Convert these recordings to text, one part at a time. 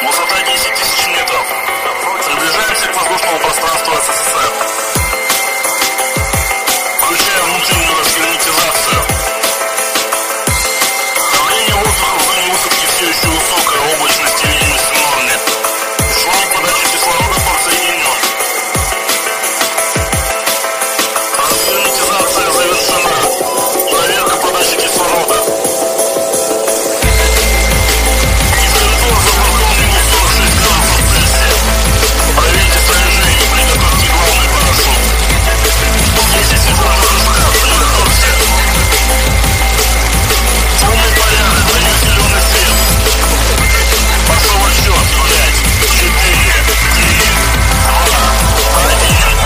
Высота 10 тысяч метров. Приближаемся к воздушному пространству СССР. Включаем внутреннюю разгерметизацию. Давление воздуха в зоне высадки все еще высокое, облачность и видимость в норме. Шланг подачи кислорода подсоединен. Разгерметизация завершена. Проверка подачи кислорода. Температура за бортом минус 46 градусов Цельсия. Проверьте снаряжение, приготовьте главный парашют. 10 секунд ожидать, приготовься. Полный порядок, даю зеленый свет. Пошел отсчет, 5, 4, 3, 2, 1.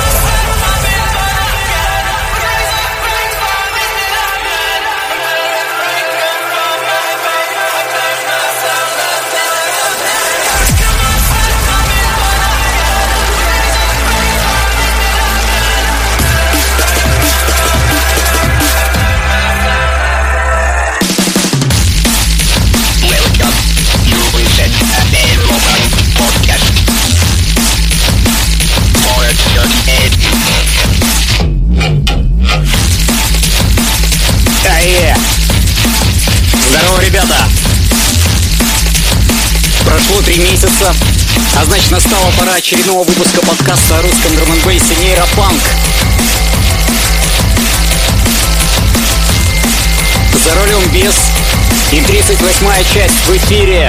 Здорово, ребята! Прошло 3 месяца, а значит настала пора очередного выпуска подкаста о русском драм-н-бейсе «Нейропанк». За рулем без и 38-я часть в эфире.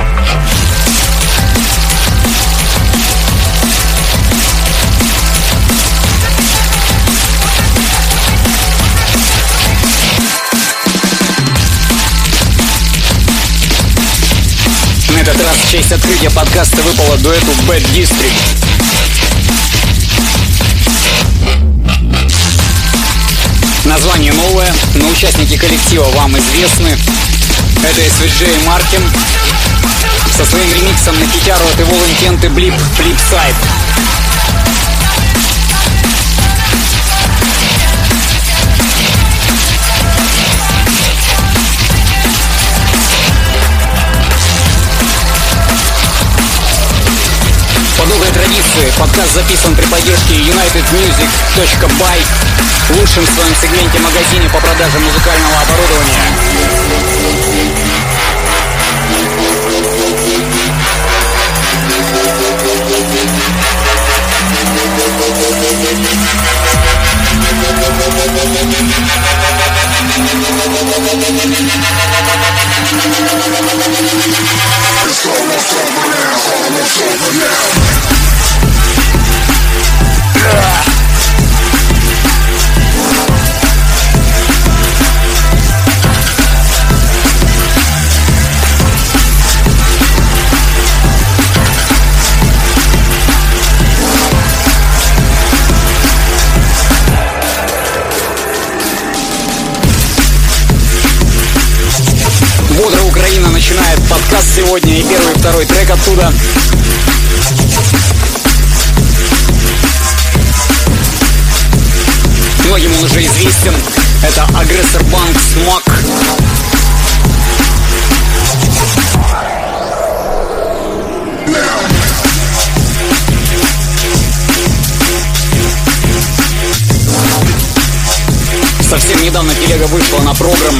На этот раз в честь открытия подкаста выпало дуэту Bad District. Название новое, но участники коллектива вам известны. Это SVG и Martin со своим ремиксом на гитару от Evil Intent и Blip Flipside. По доброй традиции, подкаст записан при поддержке unitedmusic.by, лучшем в своем сегменте магазине по продаже музыкального оборудования. It's almost over now, almost over now. Бодро Украина начинает подкаст сегодня, и первый и второй трек оттуда. Многим он уже известен. Это Агрессор Банк Смак. Совсем недавно телега вышла на программ.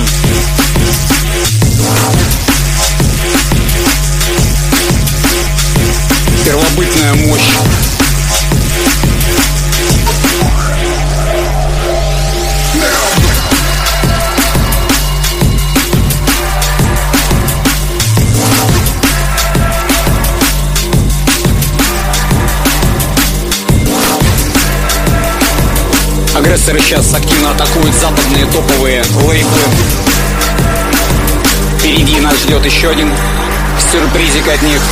Первобытная мощь. Агрессоры сейчас активно атакуют западные топовые лейблы. Впереди нас ждет еще один сюрпризик от них.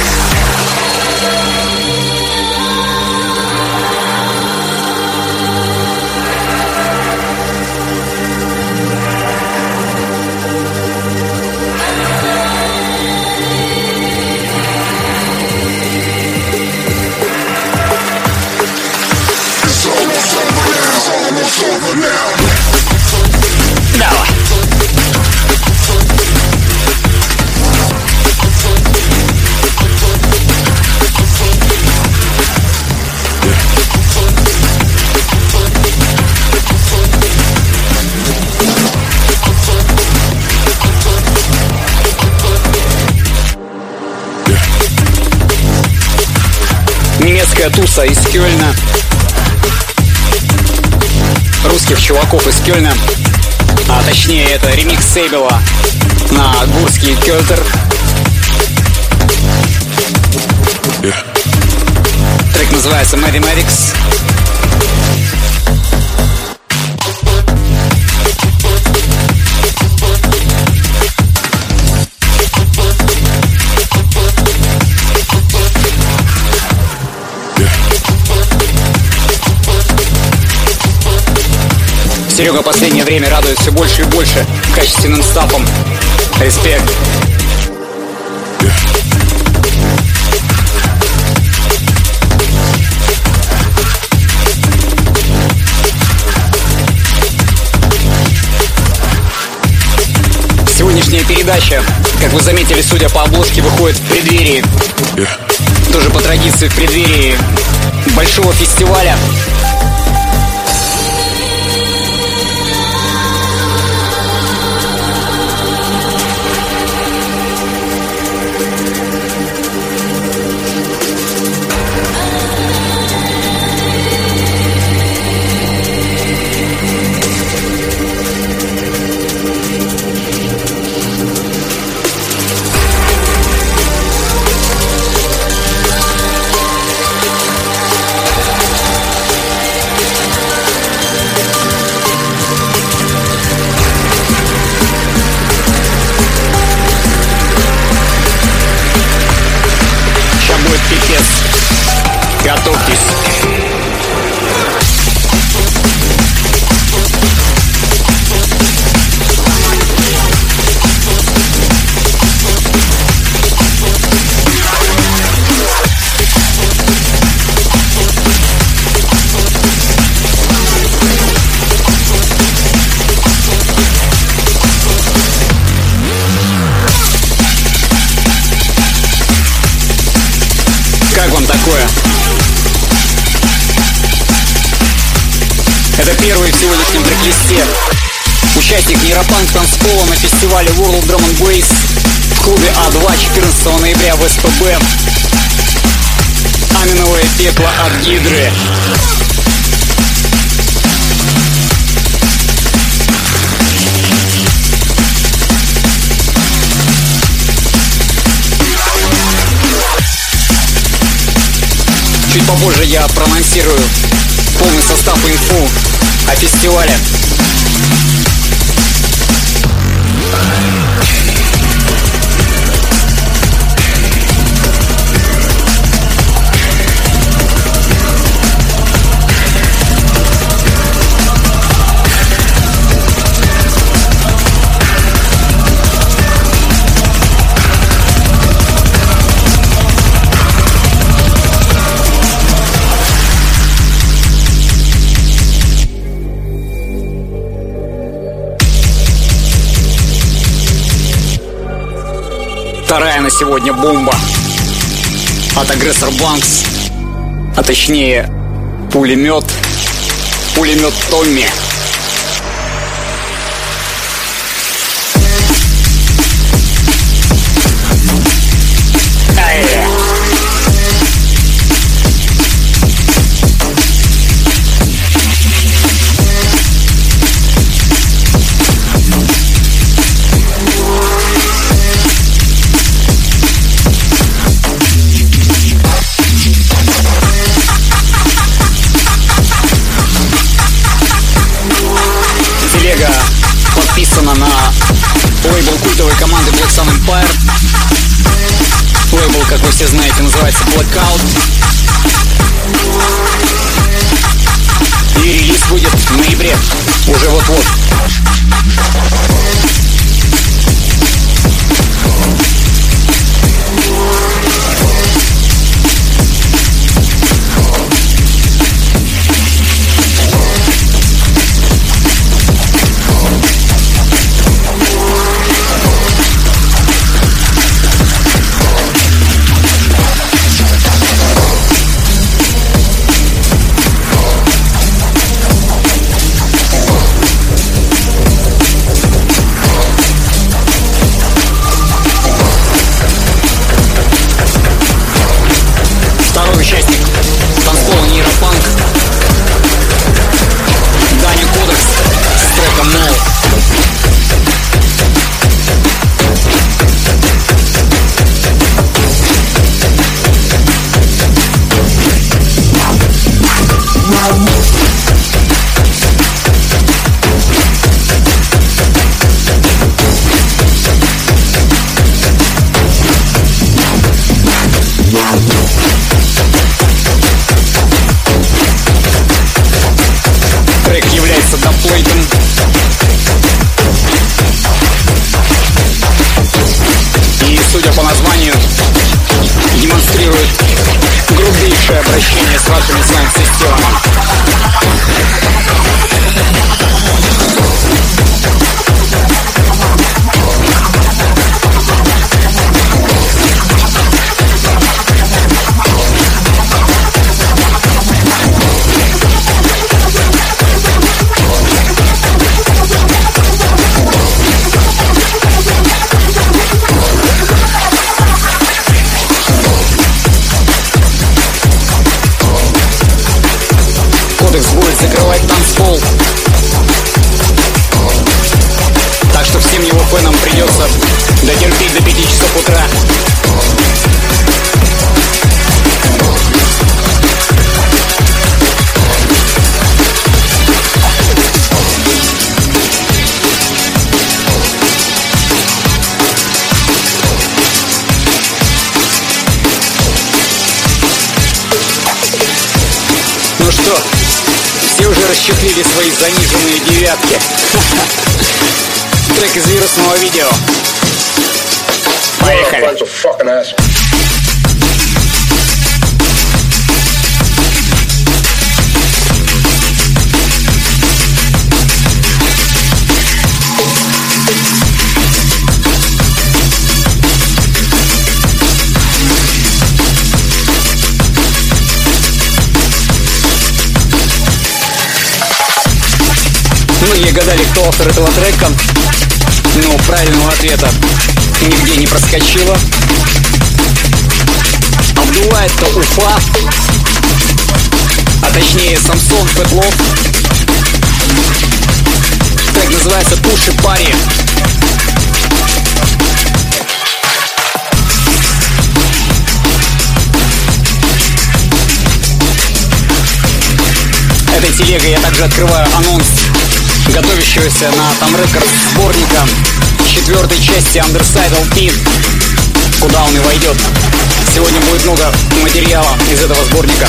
Давай. русская туса из Кёльна. Русских чуваков из Кёльна. А точнее, это ремикс Сейбела на гурский Кёльтер. Трек называется Mathematics. Серега в последнее время радует все больше и больше качественным стапом. Респект. Сегодняшняя передача, как вы заметили, судя по обложке, выходит в преддверии. Тоже по традиции в преддверии большого фестиваля. Готовьтесь. Как вам такое? Это первый в сегодняшнем трек-листе участник нейропанк танцпола на фестивале World Drum & Bass в клубе А2 14 ноября в СПБ. Аминовое пекло от Гидры. Чуть попозже я проанонсирую полный состав и инфу о фестивале. Вторая на сегодня бомба от Aggressor Banks, а точнее пулемет Томми. Подписана на лейбл культовой команды Black Sun Empire. Лейбл, как вы все знаете, называется Blackout. И релиз будет в ноябре, уже вот-вот. судя по названию, демонстрирует грубейшее обращение с вашими саунд-системами. Будет закрывать танцпол. Так что всем его фенам придется дотерпеть до 5 часов утра. Ну что, все уже расчехлили свои заниженные девятки. Трек из вирусного видео. Поехали. Многие гадали, кто автор этого трека, но правильного ответа нигде не проскочило. Обдувает-то Уфа, а точнее Самсон Фетлов. Трек называется «Пуши Пари». Этой телегой я также открываю анонс готовящегося на Там Рекордс сборника 4-й части Underside LP, куда он и войдет. Сегодня будет много материала из этого сборника.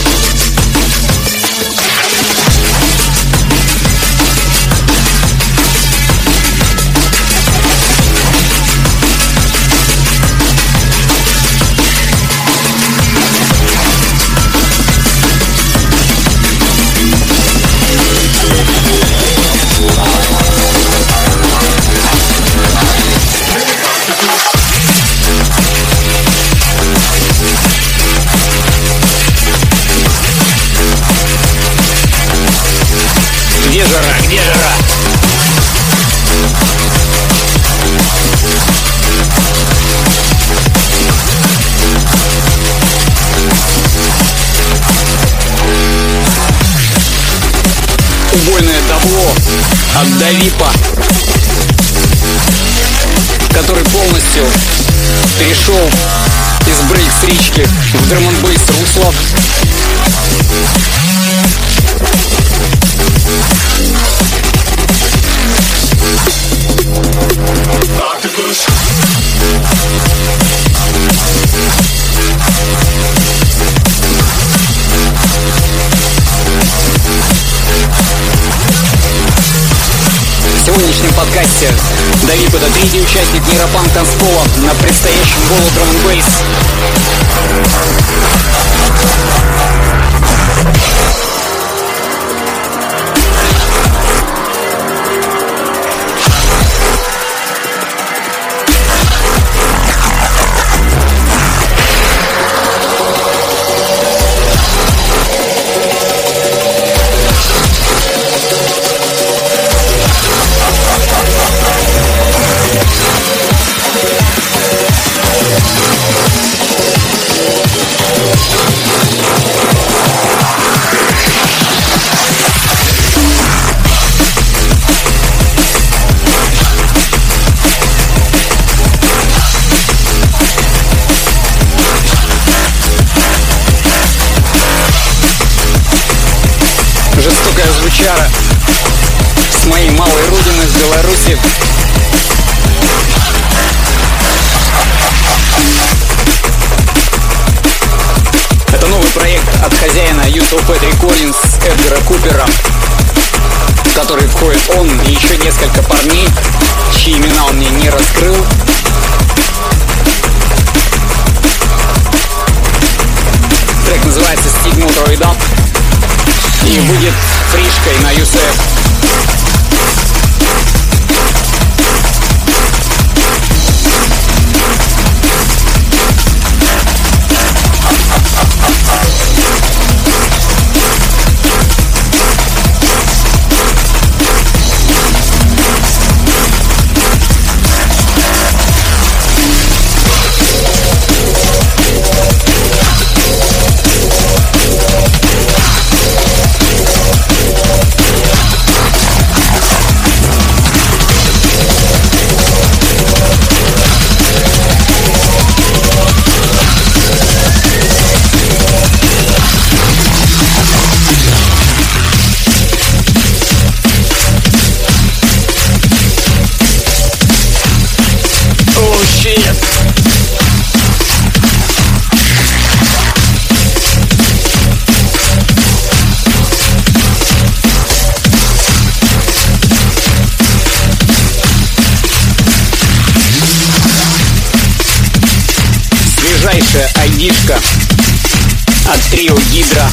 Где жара? Где жара? Убойное табло от Давипа, который полностью перешел из брейкс-рички в драм-н-бейс русло. В сегодняшнем подкасте Давип — это третий участник Нейропанк танцпола на предстоящем Голу Драм-н-бейс. Жестокая звучара с моей малой родины, с Беларуси. Это новый проект от хозяина YouTube Recordings Эдгара Купера, в который входит он и еще несколько парней, чьи имена он мне не раскрыл. Dub и будет фришкой на UCF. Свежайшая айдишка от трио Гидра.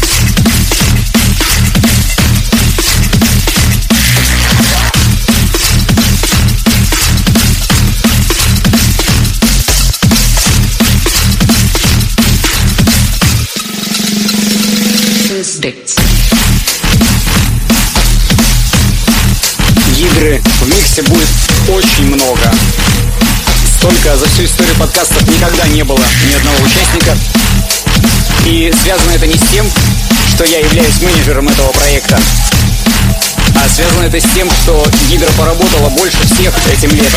Гидры в миксе будет очень много. Столько за всю историю подкастов никогда не было ни одного участника. И связано это не с тем, что я являюсь менеджером этого проекта, а связано это с тем, что Гидра поработала больше всех этим летом.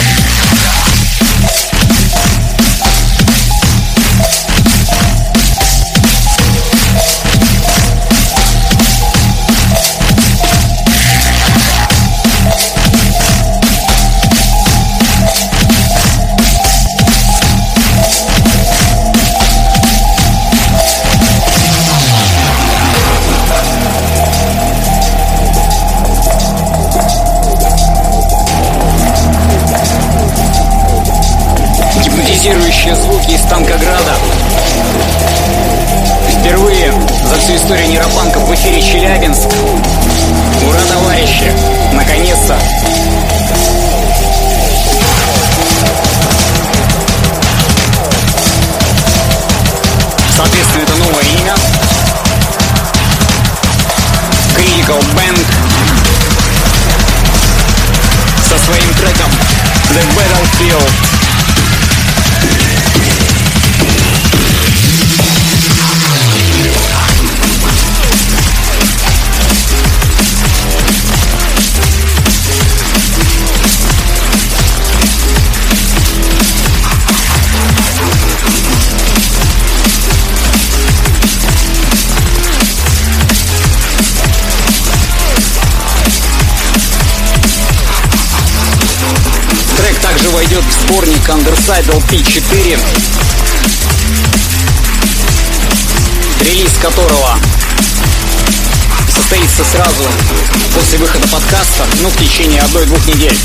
Гипнотизирующие звуки из Танкограда. Впервые за всю историю нейропанка в эфире Челябинск. Ура, товарищи! Наконец-то! Соответственно, это новое имя. Critical Band со своим треком The Battlefield. Войдет в сборник Underside LP4, релиз которого состоится сразу после выхода подкаста, в течение 1-2 недель.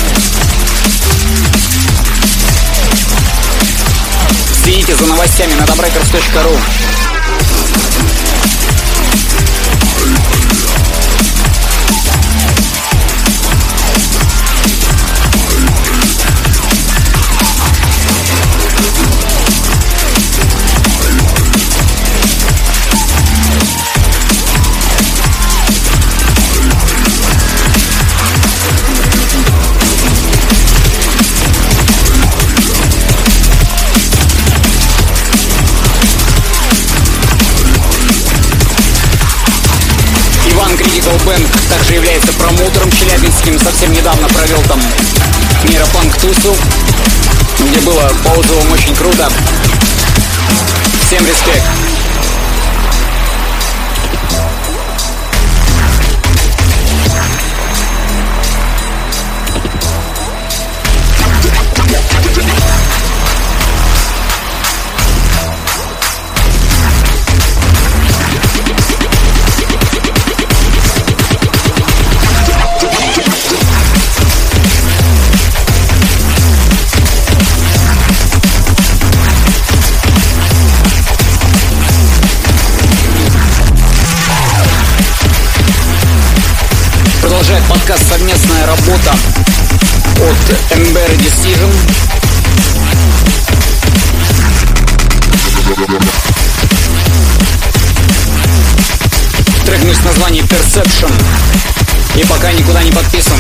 Следите за новостями на dubrecords.ru. Бэнд также является промоутером челябинским. Совсем недавно провел там нейропанк тусу, где было по отзывам очень круто. Всем респект. подкаст «Совместная работа» от Ember Decision. Трек носит название Perception и пока никуда не подписан.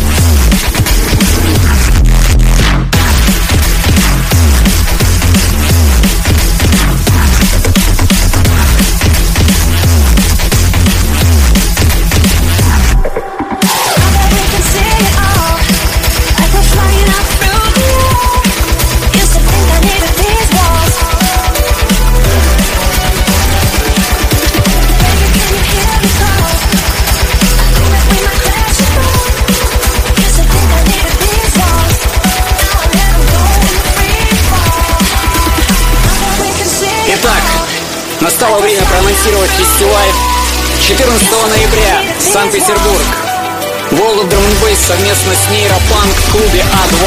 Настало время проанонсировать фестиваль 14 ноября, Санкт-Петербург. World of Drum and Bass совместно с Нейропанк в клубе А2.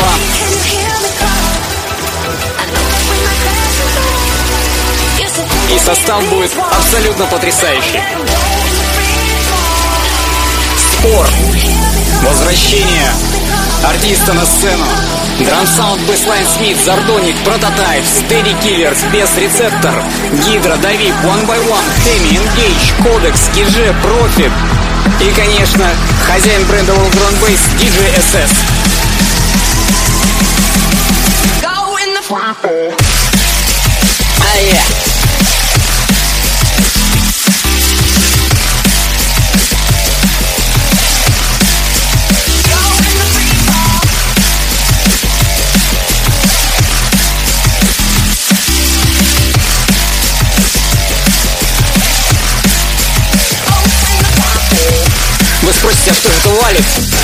И состав будет абсолютно потрясающий. Спор. Возвращение артиста на сцену. Драмсаунд, Бэслайн Смит, Зардоник, Прототайп, Steady Killers, Бес Рецептор, Гидра, Давид, One by One, Теми, Engage, Кодекс, Кидже, Профит и, конечно, хозяин бренда World Drum and Bass, DJ SS. Вы спросите, а что же это валит?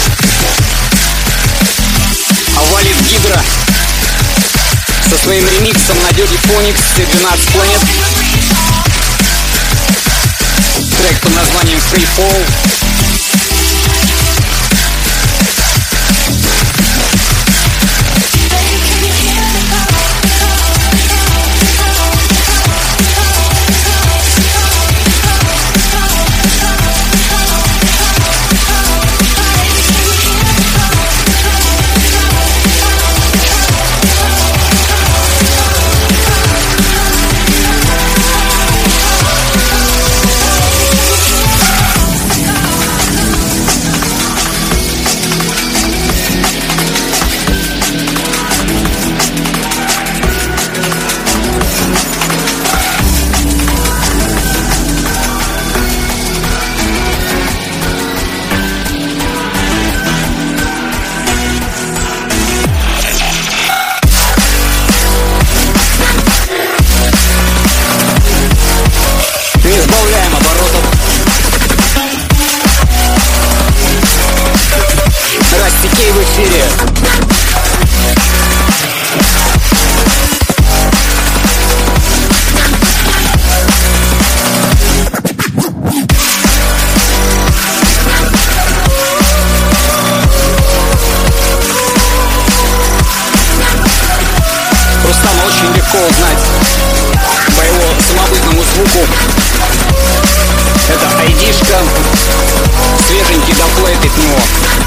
А валит Гидра со своим ремиксом на Dirty Phonics 12 планет. Трек под названием Free Fall. Узнать по его самобытному звуку. Это айдишка, свеженький даплейт от него.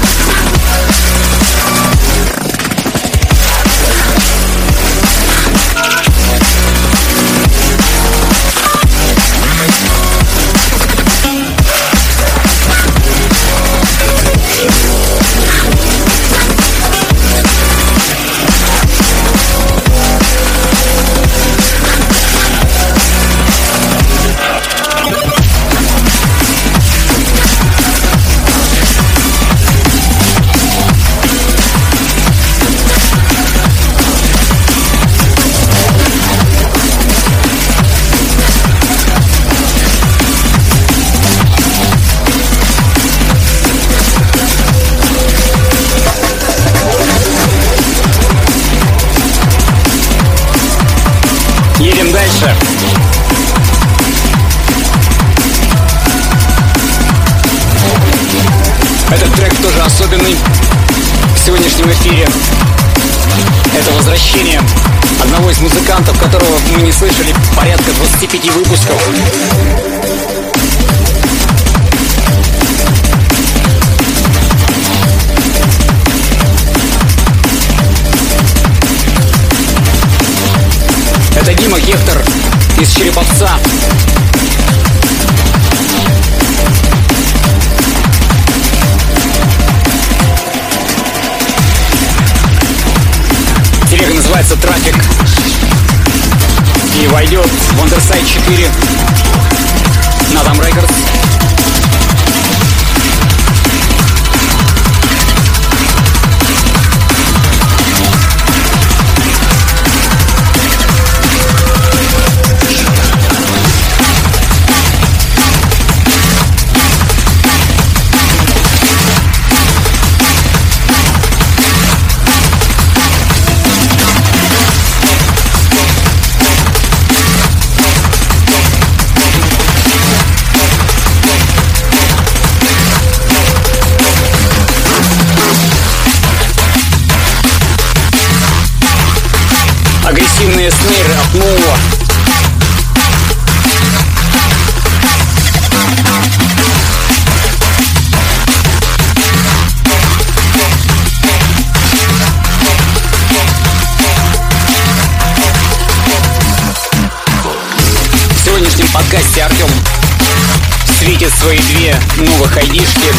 Едем дальше. Этот трек тоже особенный в сегодняшнем эфире. Это возвращение одного из музыкантов, которого мы не слышали порядка 25 выпусков. Дима Гектор из Череповца. Телега называется «Трафик» и войдет в Underside 4 на Там Records. Агрессивные снейры от Нова. В сегодняшнем подкасте Артем светит свои две новых айдишки.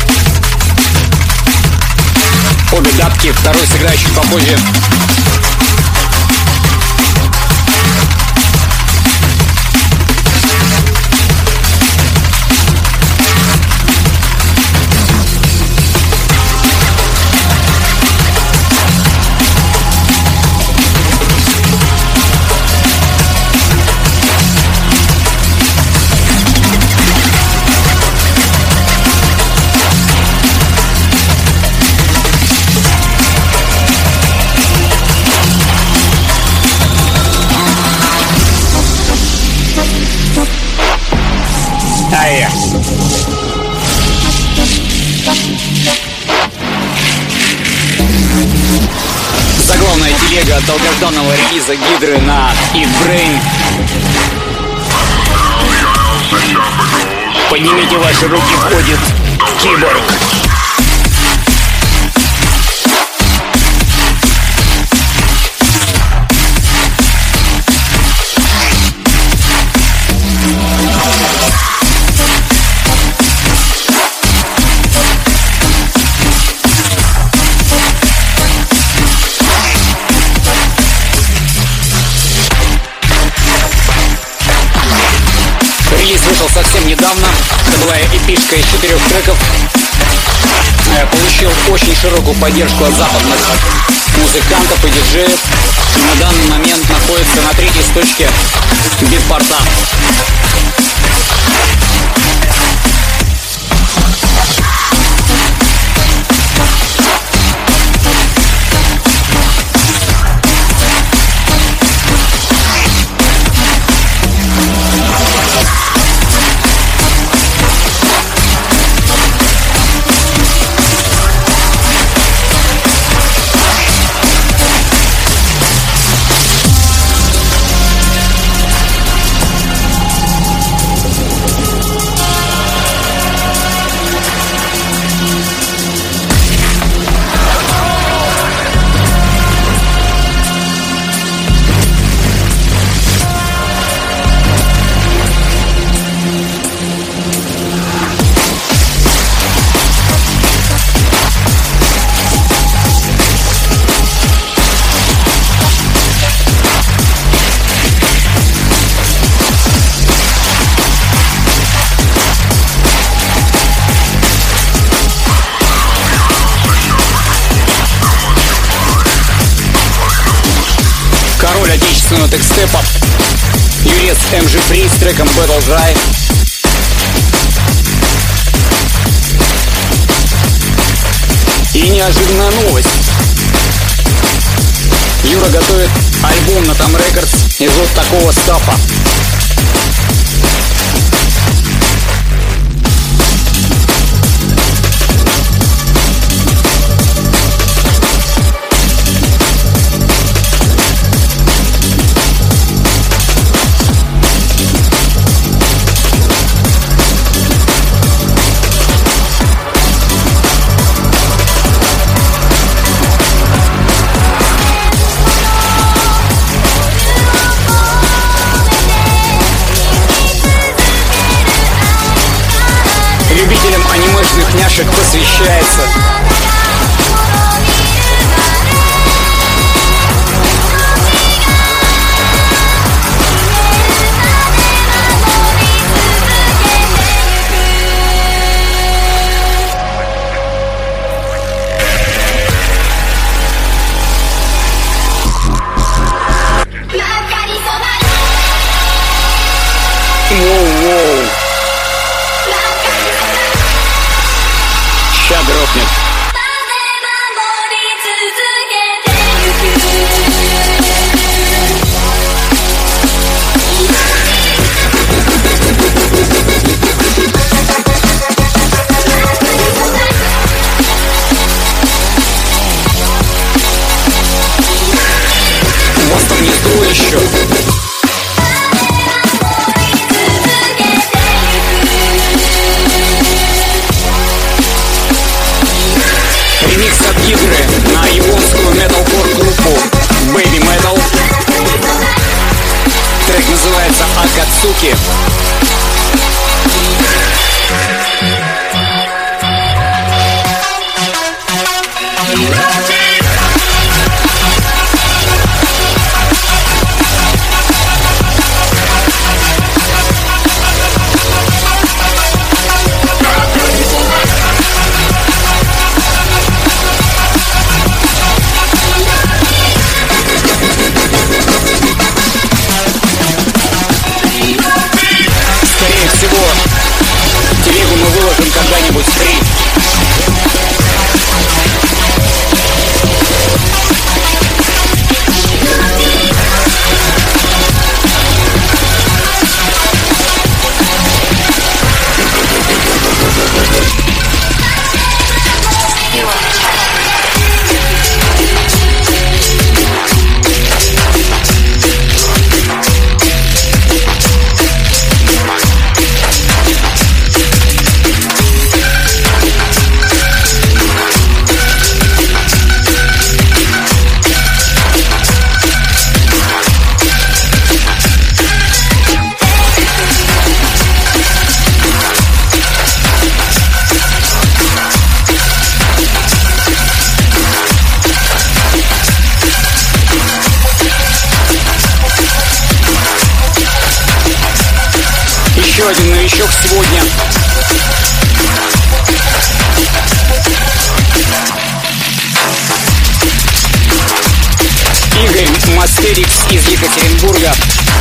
Обе датки, второй сыграю чуть попозже. Заглавная телега от долгожданного релиза Гидры на Eat Brain. Поднимите ваши руки, входит Киборг. Релиз вышел совсем недавно. Это была эпишка из 4 треков. Получил очень широкую поддержку от западных музыкантов и диджеев. И на данный момент находится на 3-й строчке битпорта. Отечественного текстепа Юрец MG Free с треком Battle Dry. И неожиданная новость. Юра готовит альбом на Там Records из вот такого стафа. двойняшек посвящается. Воу-воу. Ща грохнет. У вас там гнездо еще. Ремикс от Гидры на японскую металкор группу Baby Metal. Трек называется Акацуки. Скорее всего, телегу мы выложим когда-нибудь в стрим. Еще один новичок сегодня. Игорь Мастерикс из Екатеринбурга.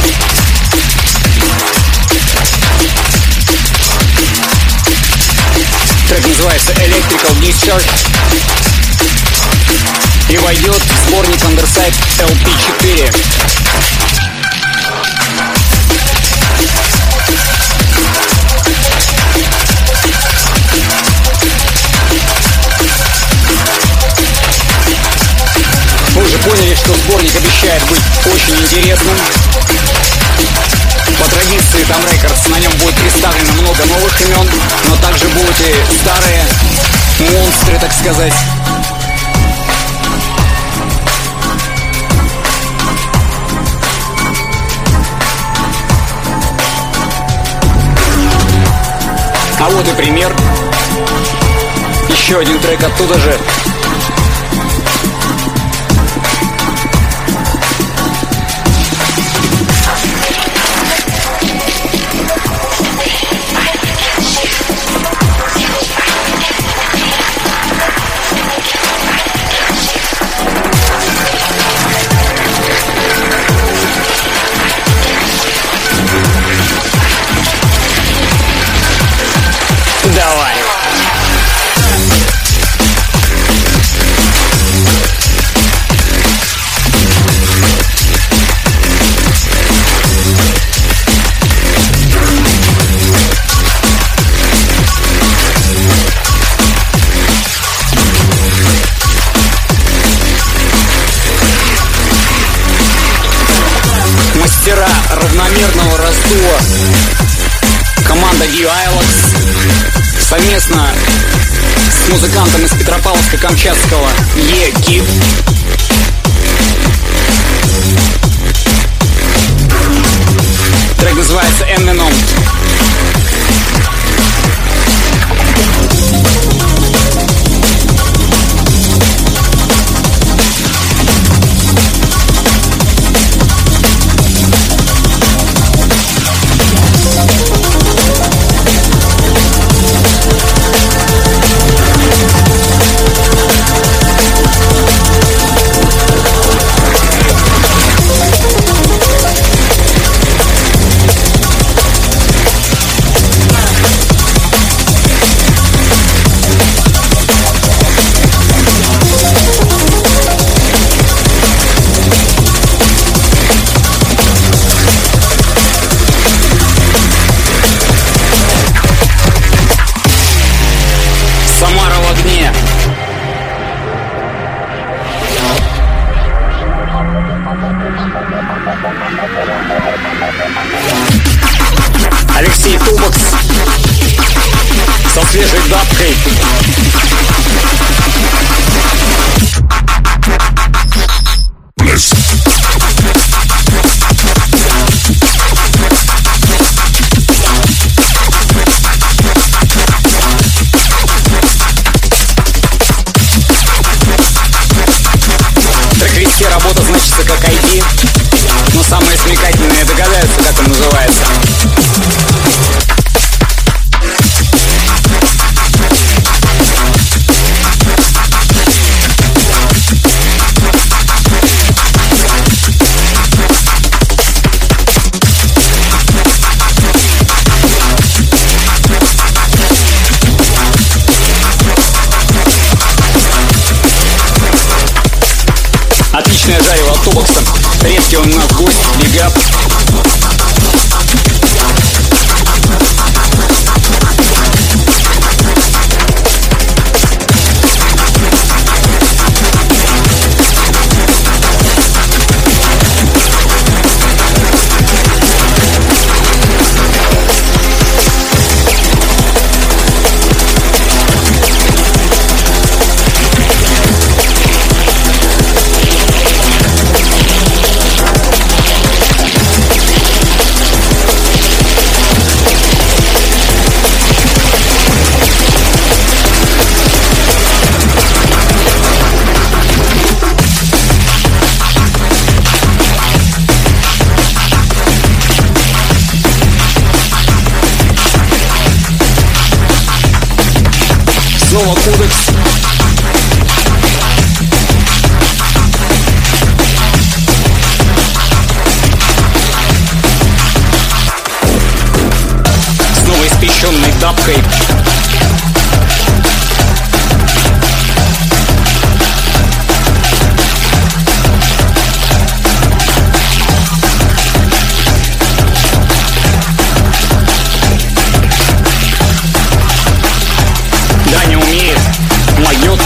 Трек называется Electrical Discharge и войдет в сборник Underside LP4. Вы уже поняли, что сборник обещает быть очень интересным. По традиции там Рекордс, на нем будет представлено много новых имен, но также будут и старые монстры, так сказать. А вот и пример. Еще один трек оттуда же. Давай. Мастера равномерного раздува. Команда D-Ilex совместно с музыкантом из Петропавловска-Камчатского E-Kid. Трек называется Envenom. Алексей Тубокс со свежей дабкой. Трек-листе работа значится как ID, но самые смекательные догадаются, как он называется. Отличное жарево от Тубокса. Редкий он у нас гость, бигап. Снова Кодекс. Снова испещенной дабкой. Даня умеет, могет.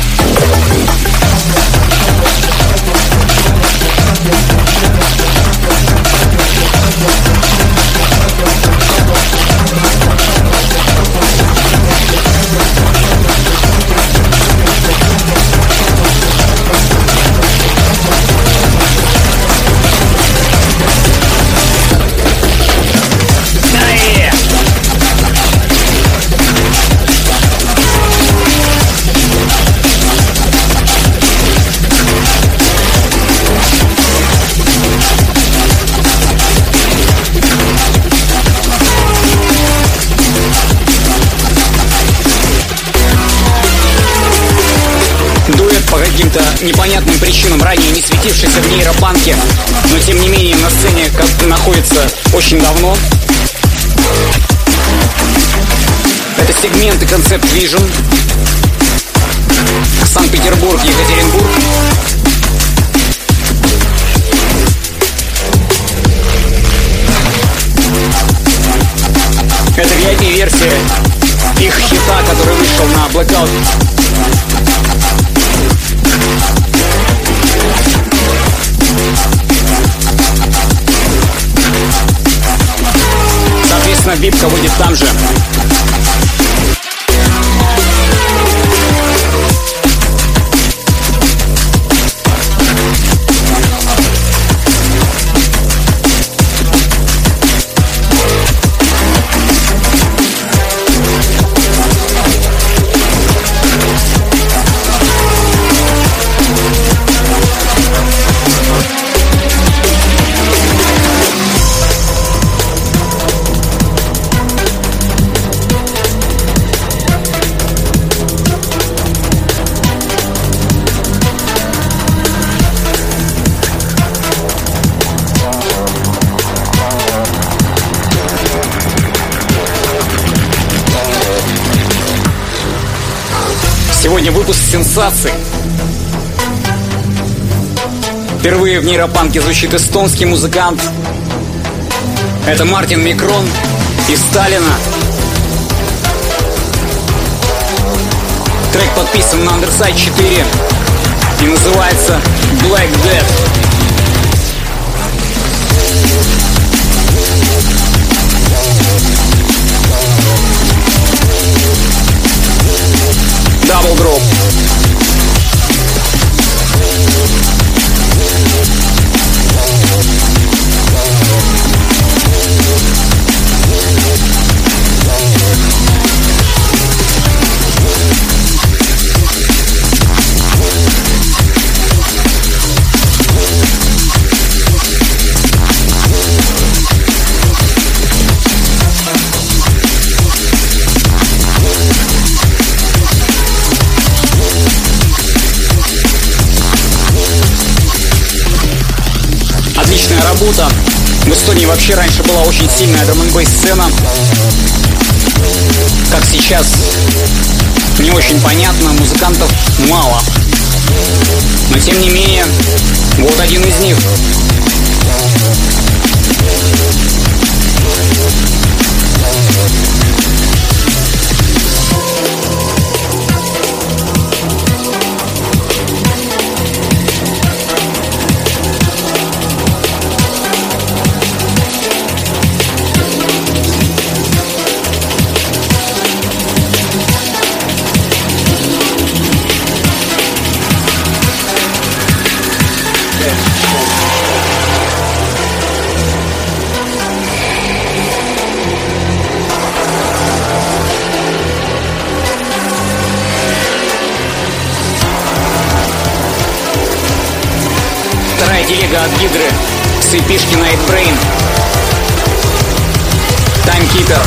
Дуэт по каким-то непонятным причинам, ранее не светившийся в нейропанке, но тем не менее на сцене находится очень давно. Это сегменты Concept Vision. Санкт-Петербург, Екатеринбург. Это VIP-версия их хита, который вышел на Blackout. Соответственно, випка выйдет там же. Сегодня выпуск сенсаций. Впервые в нейропанке звучит эстонский музыкант. Это Мартин Микрон из Сталина. Трек подписан на Underside 4 и называется Black Death. работа. В Эстонии вообще раньше была очень сильная драм-н-бейс сцена. Как сейчас, не очень понятно, музыкантов мало. Но тем не менее, вот один из них. Телега от Гидры с эпишки Nightbrain. Timekeeper.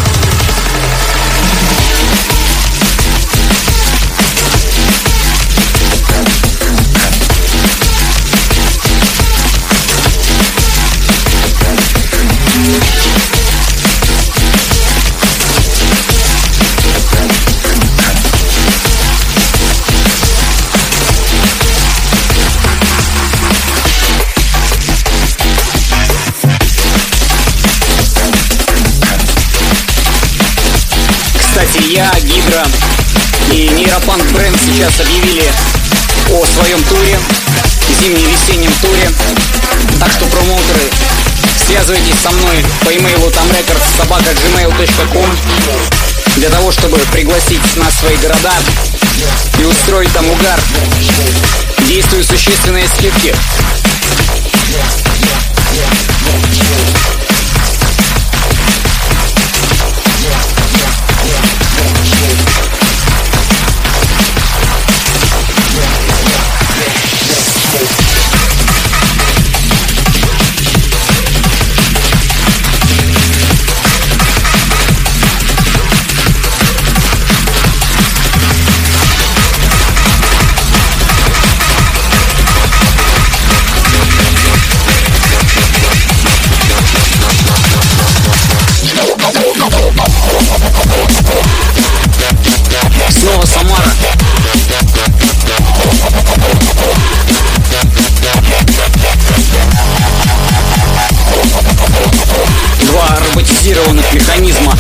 Я, Гидра и Нейропанк Бренд сейчас объявили о своем туре, зимне-весеннем туре. Так что, промоутеры, связывайтесь со мной по имейлу tamrecords@gmail.com для того, чтобы пригласить нас в свои города и устроить там угар. Действуют существенные скидки. Снова Самара. Два роботизированных механизма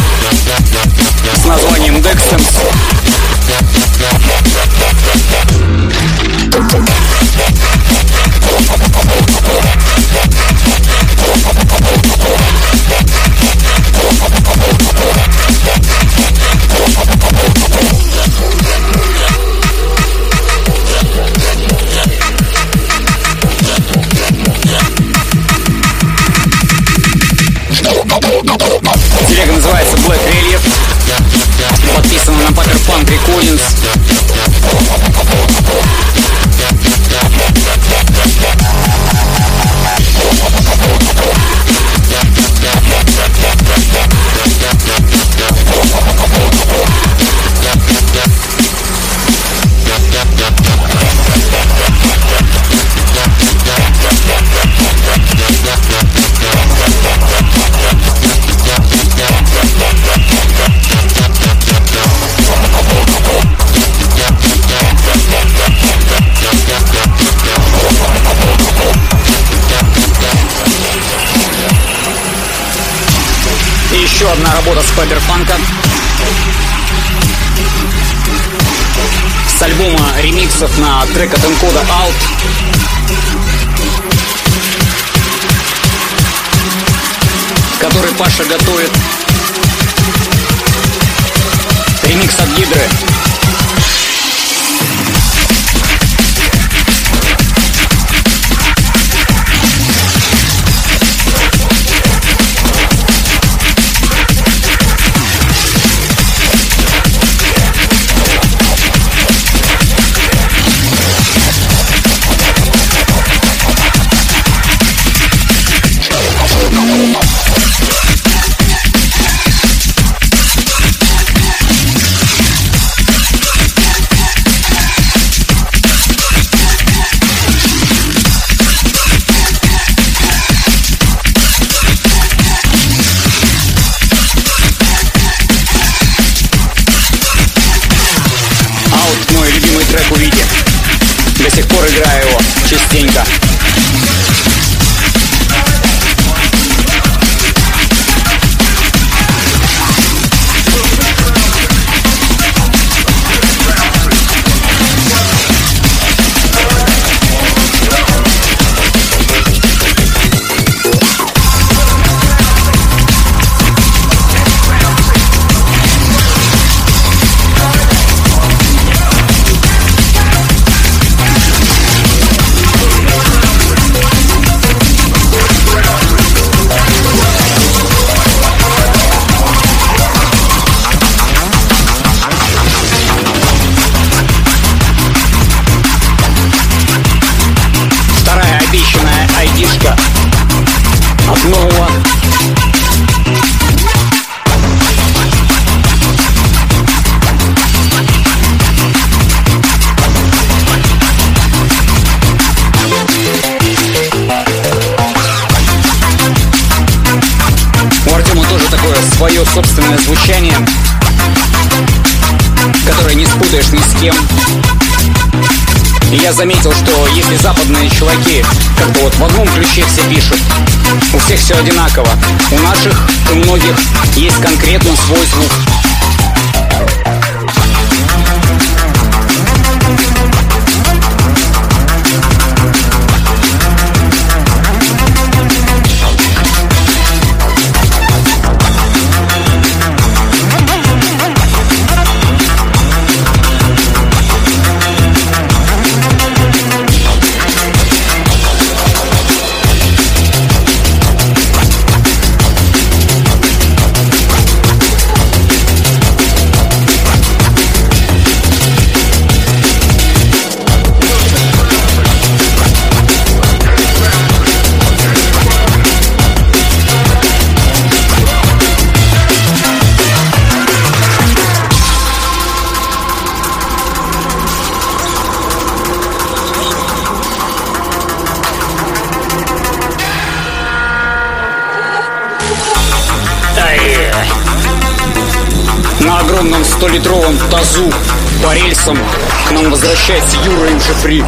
с названием Dextens. Телега называется Black Relief. Подписана на Paper Punk Recordings. И еще одна работа с Паперпанка с альбома ремиксов на трек от Encoda Out. Который Паша готовит. Ремикс от Гидры. частенько. От нового у Артема тоже такое свое собственное звучание, которое не спутаешь ни с кем. И я заметил, что если западные чуваки как-то вот в одном ключе все пишут, у всех все одинаково, у наших, у многих есть конкретно свой звук. На огромном 100-литровом тазу по рельсам к нам возвращается Юра, им же фри.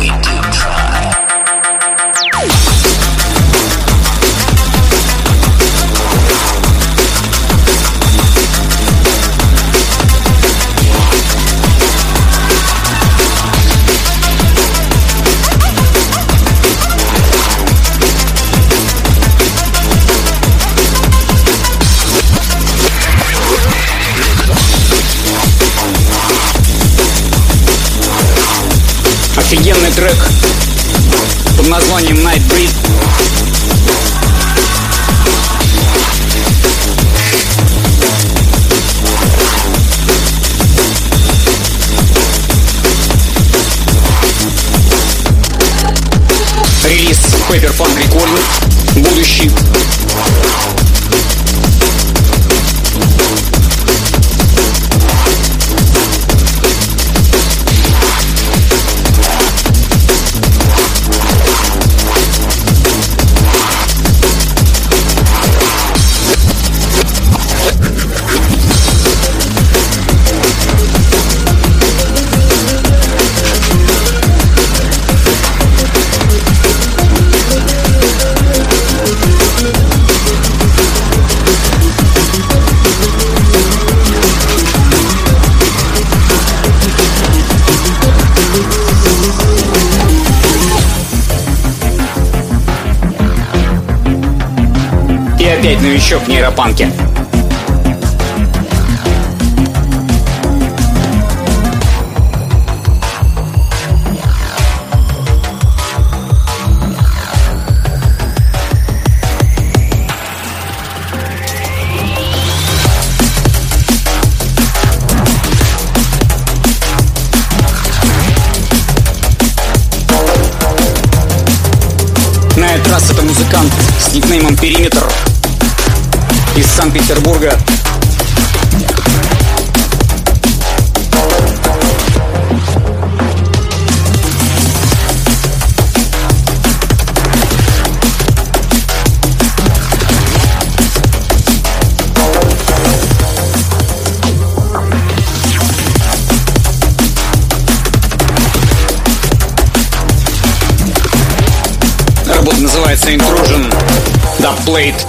Офигенный трек под названием Nightbreed. Релиз Paper Funk Recording, будущий. И опять новичок в нейропанке. На этот раз это музыкант с никнеймом Периметр из Санкт-Петербурга. называется Intrusion Dubplate.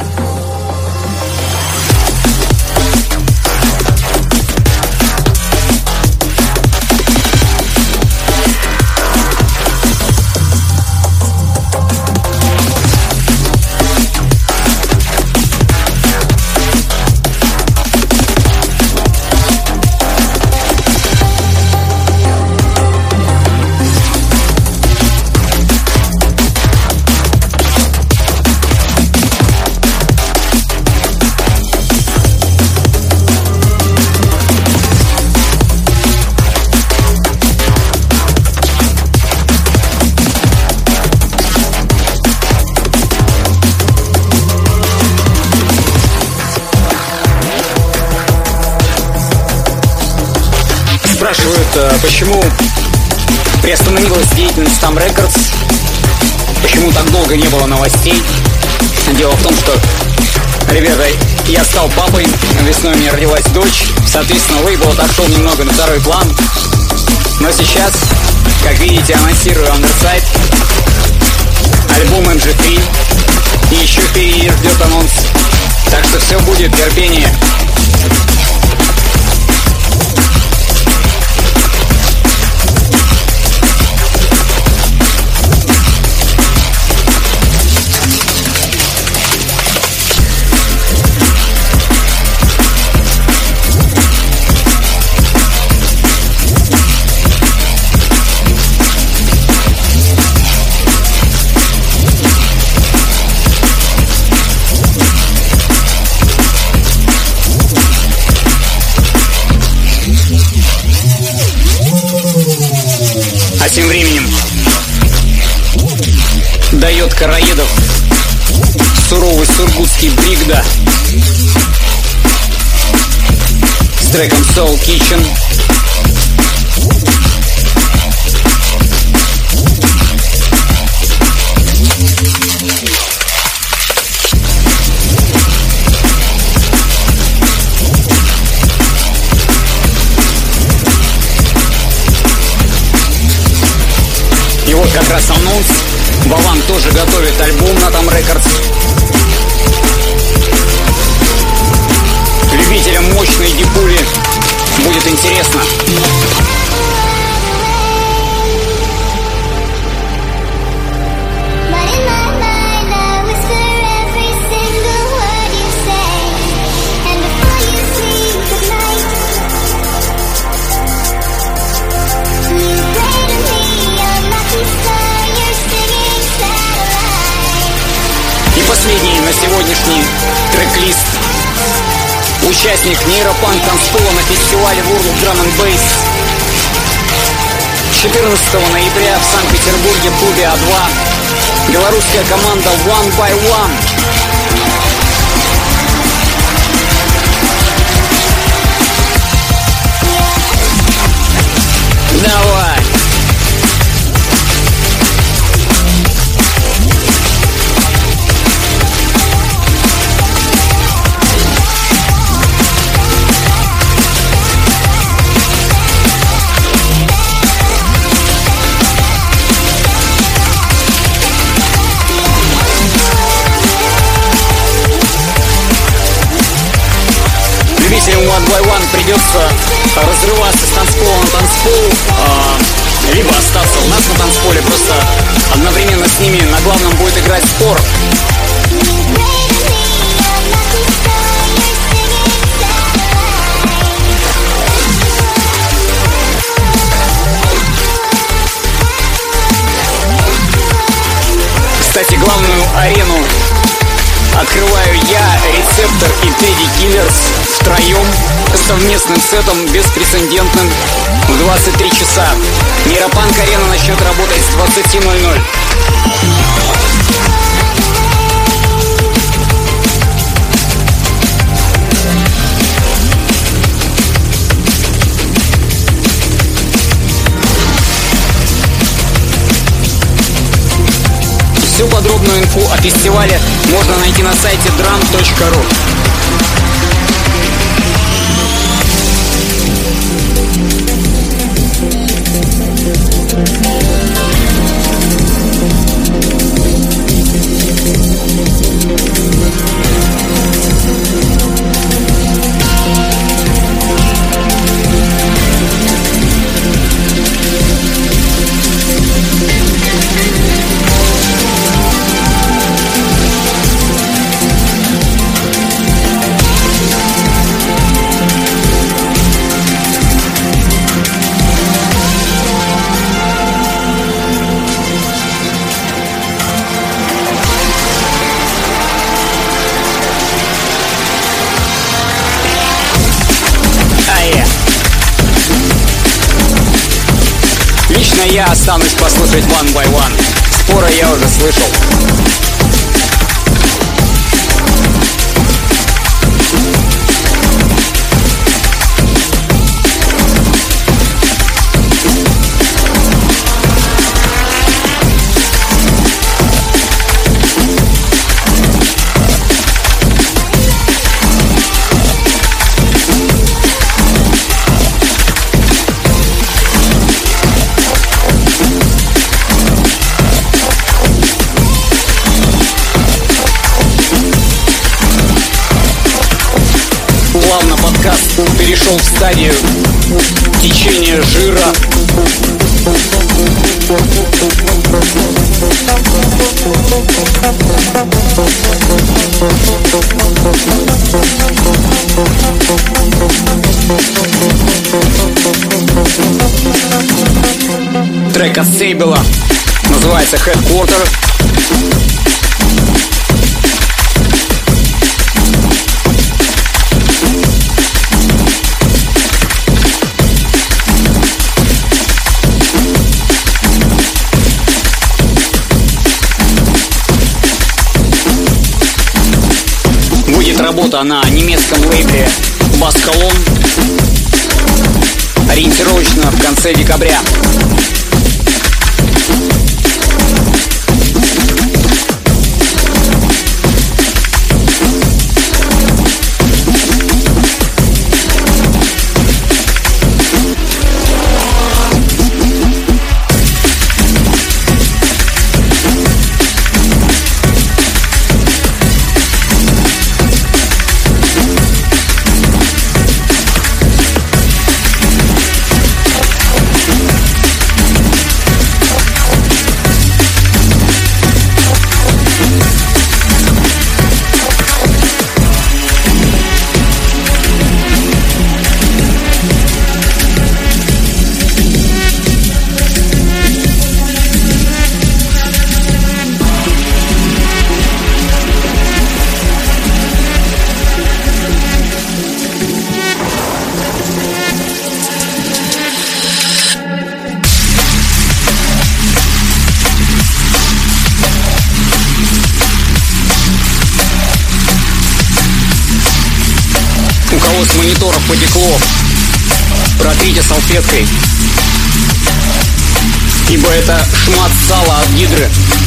Спрашивают, почему приостановилась деятельность Thumb Records, почему так долго не было новостей. Дело в том, что, ребята, я стал папой, весной у меня родилась дочь, соответственно, лейбл отошел немного на второй план. Но сейчас, как видите, анонсирую Underside, альбом MG3, и еще впереди ждет анонс. Так что все будет, терпение. Тем временем дает Караедов суровый сургутский бригда с треком Soul Kitchen. И вот как раз анонс. Вован тоже готовит альбом на Thumb Records. Любителям мощной дипули будет интересно. Последний на сегодняшний трек-лист. Участник нейропанк танцпола на фестивале World Drum and Bass 14 ноября в Санкт-Петербурге в клубе А2. Белорусская команда One by One. Давай! One by One придется разрываться с танцпола на танцпол, либо остаться у нас на танцполе, просто одновременно с ними на главном будет играть спор. Кстати, главную арену открываю я, Рецептор и Тедди Киллерс втроем совместным сетом беспрецедентным в 23 часа. Нейропанк Арена начнет работать с 20:00. Всю подробную инфу о фестивале можно найти на сайте drum.ru. я останусь послушать One by One. Споры я уже слышал. Плавно подкаст перешел в стадию течения жира. Трек от Сейбела называется Headquarter. Будет работа на немецком лейбле Bass Colon, ориентировочно в конце декабря. С мониторов потекло, протрите салфеткой, ибо это шмат сала от гидры.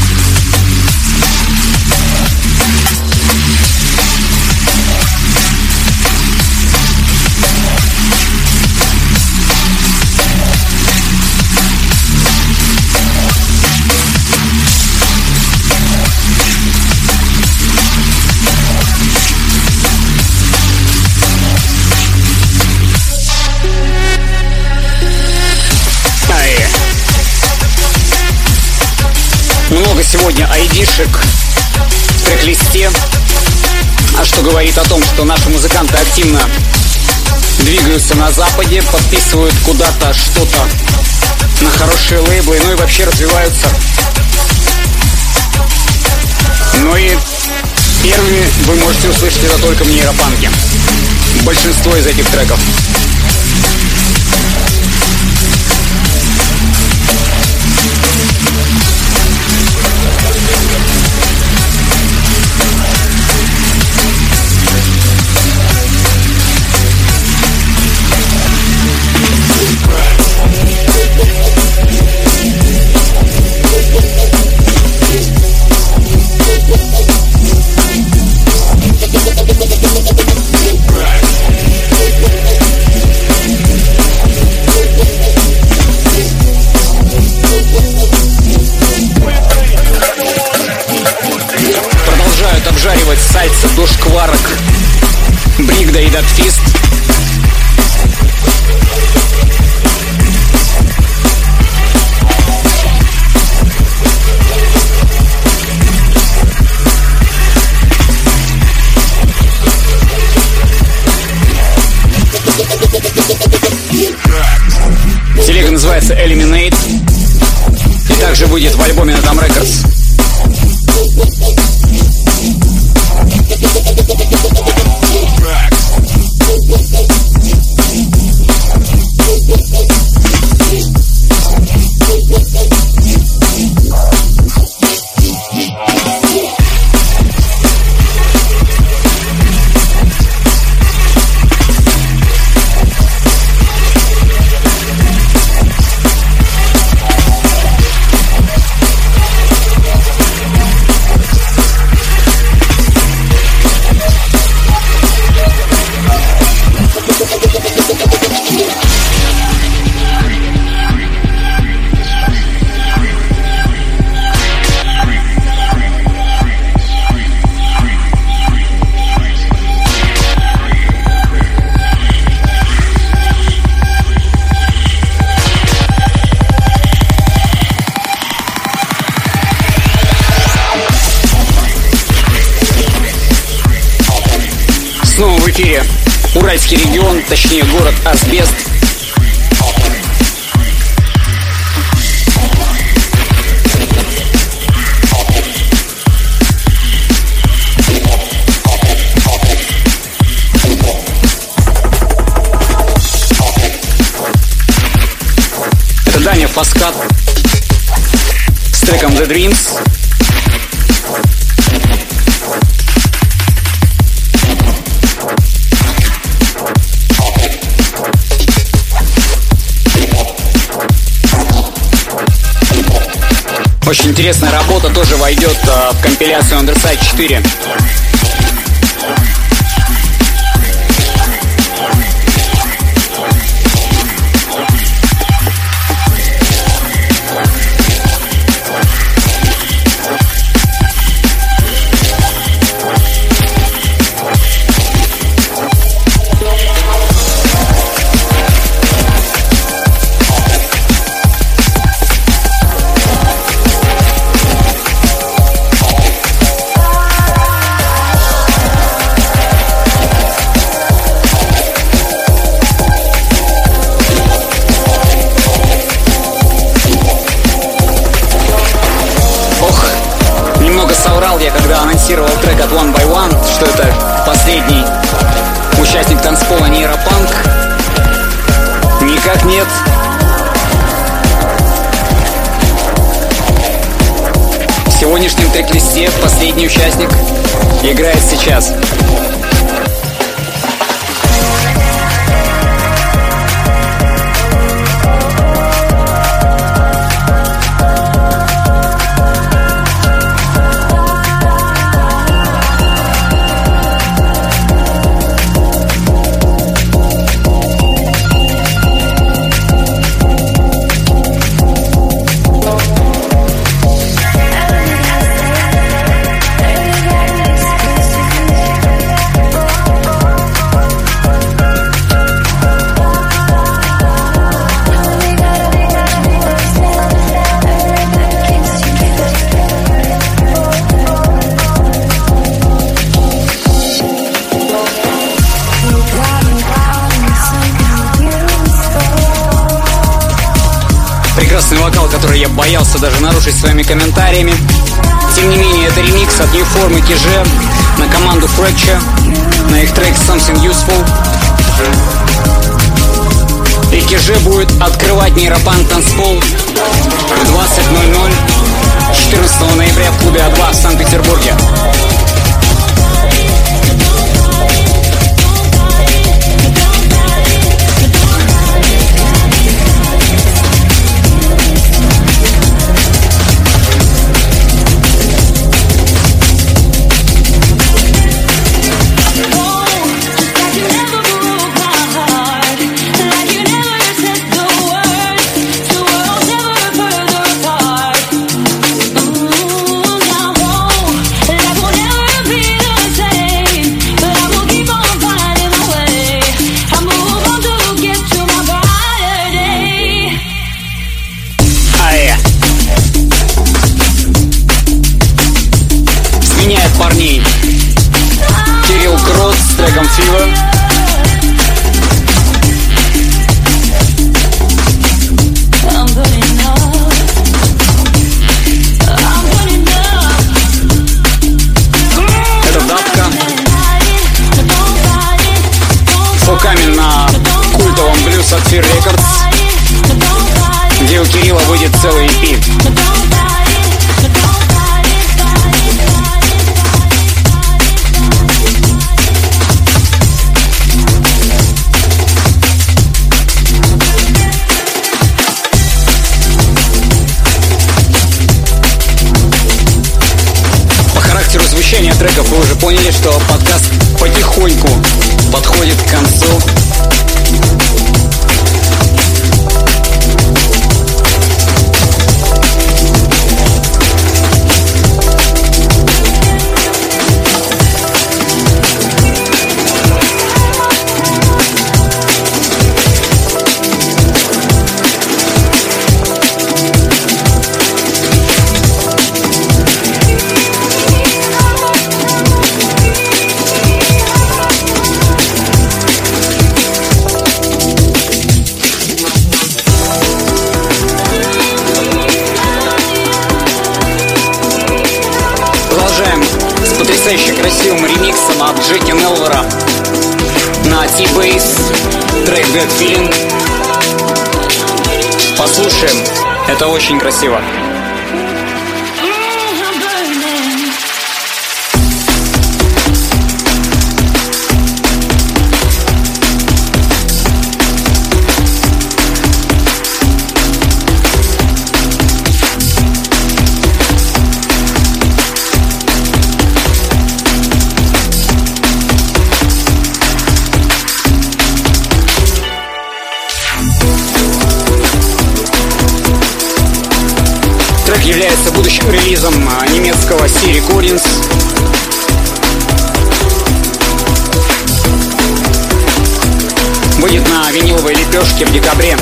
Много сегодня айдишек в трек-листе, что говорит о том, что наши музыканты активно двигаются на Западе, подписывают куда-то что-то на хорошие лейблы, ну и вообще развиваются. Ну и первыми вы можете услышать это только в нейропанке. Большинство из этих треков. Обжаривать сальса до шкварок, Бригда и Датфист. Телега называется Eliminate и также выйдет в альбоме Adam Records. Снова в эфире Уральский регион, точнее город Асбест. Это Даня Фаскат с треком The Dreams. Очень интересная работа, тоже войдет в компиляцию Underside 4. Я когда анонсировал трек от One by One, что это последний участник танцпола нейропанк. Никак нет. В сегодняшнем трек-листе последний участник играет сейчас. Прекрасный вокал, который я боялся даже нарушить своими комментариями. Тем не менее, это ремикс от New Form и Киже на команду Fracture, на их трек Something Useful. И Киже будет открывать нейропанк танцпол в 20:00 14 ноября в клубе А2 в Санкт-Петербурге. Парней Кирилл Кросс с треком Fever. Это дабка фоками на культовом Blues от Fear Records, где у Кирилла выйдет целый EP. Звучание треков вы уже поняли, что подкаст потихоньку подходит к концу. Кен Элвера на T-Bass, трек Get Feeling. Послушаем, это очень красиво. Трек является будущим релизом немецкого C Recordings. Выйдет на виниловой лепешке в декабре.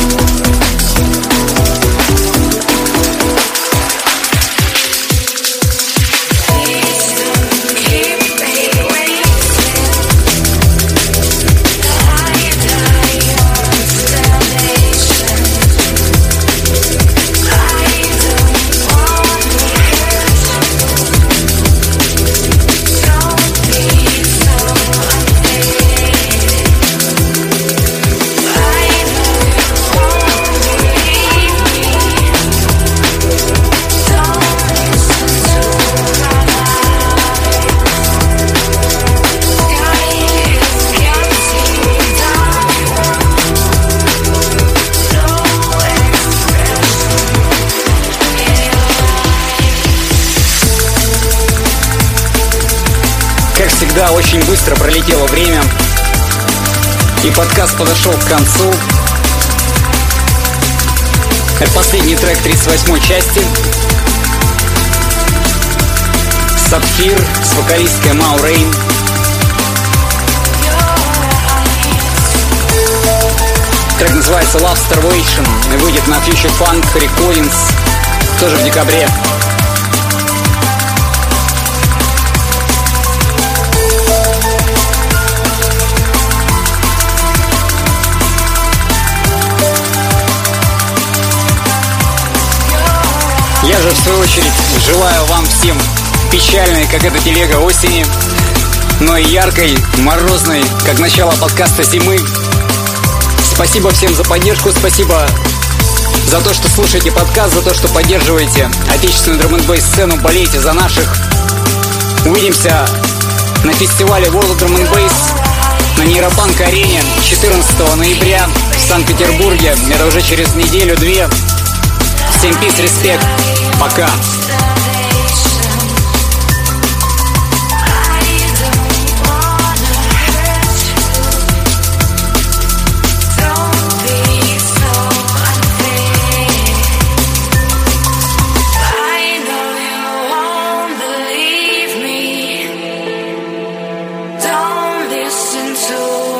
Как всегда, очень быстро пролетело время, и подкаст подошел к концу. Это последний трек 38-й части. Сапфир с вокалисткой Мау Рейн. Трек называется Love Starvation и выйдет на Future Funk Recordings тоже в декабре. Я же, в свою очередь, желаю вам всем печальной, как эта телега, осени, но и яркой, морозной, как начало подкаста зимы. Спасибо всем за поддержку, спасибо за то, что слушаете подкаст, за то, что поддерживаете отечественную драм-н-бейс сцену, болеете за наших. Увидимся на фестивале World Drum and Bass на Нейропанк-арене 14 ноября в Санкт-Петербурге. Это уже через неделю-две. Всем пиз, респект. Пока. Don't listen to